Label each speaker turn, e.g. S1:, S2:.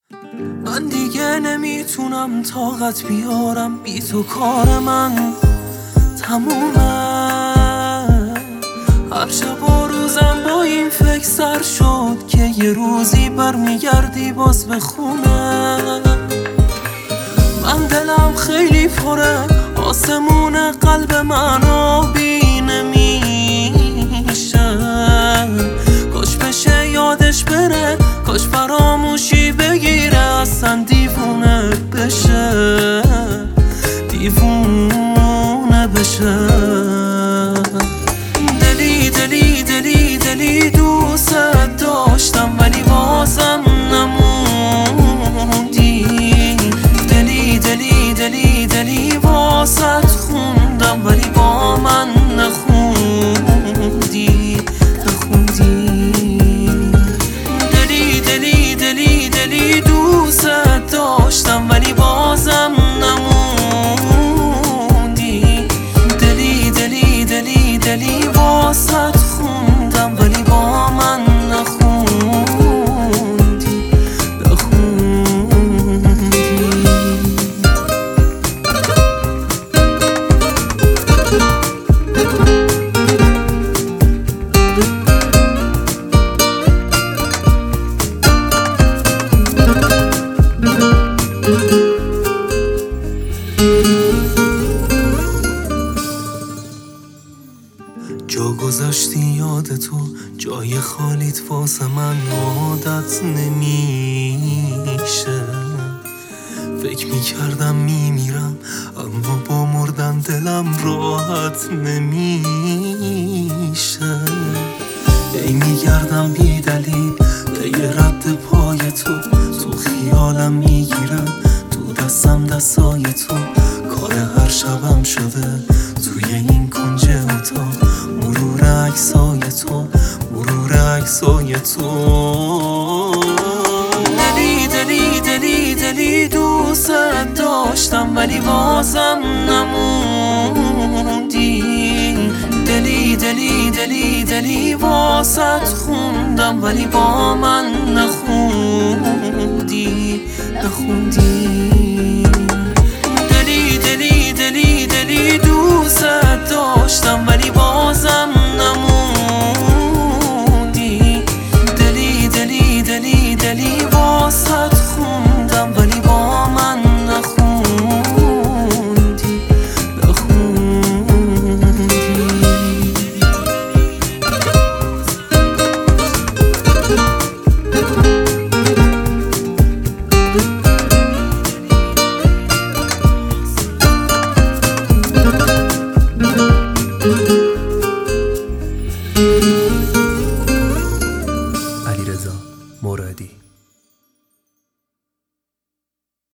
S1: من دیگه نمیتونم طاقت بیارم، بی تو کار من تمومه. هر شب و روزم با این فکر سر شد که یه روزی برمیگردی باز به خونه. من دلم خیلی پره، آسمون قلب من آبی نمیشه. کاش بشه یادش بره، کاش فراموشی بگیره، اصلا دیوونه بشه، دیوونه بشه. دلی دلی دلی دلی دوست داشتم ولی بازم نموندی. دلی دلی دلی دلی واسط خوندم ولی با من نخوندی. دلی دلی دلی دلی دوست داشتم ولی بازم نموندی. دلی دلی دلی دلی واسط خوندم ولی با من نخوندی. جا گذاشتی یاد تو، جای خالیت واسه من عادت نمیشه. فکر میکردم میمیرم اما با مردن دلم راحت نمیشه. ای میگردم بی دلیل به یه رد پای تو، تو خیالم میگیرم تو دستم دستای تو. کار هر شبم شده توی این کنج اتاق، مرور عکسای تو، مرور عکسای تو. دلی دلی دلی دلی دوست داشتم ولی بازم نموندی. دلی دلی دلی دلی واسط خوندم ولی با من نخوندی. دلی دلی دلی دلی دوست داشتم ولی بازم نموندی. دلی دلی دلی دلی واسط خوندم ولی با من نخوندی.
S2: علیرضا مرادی.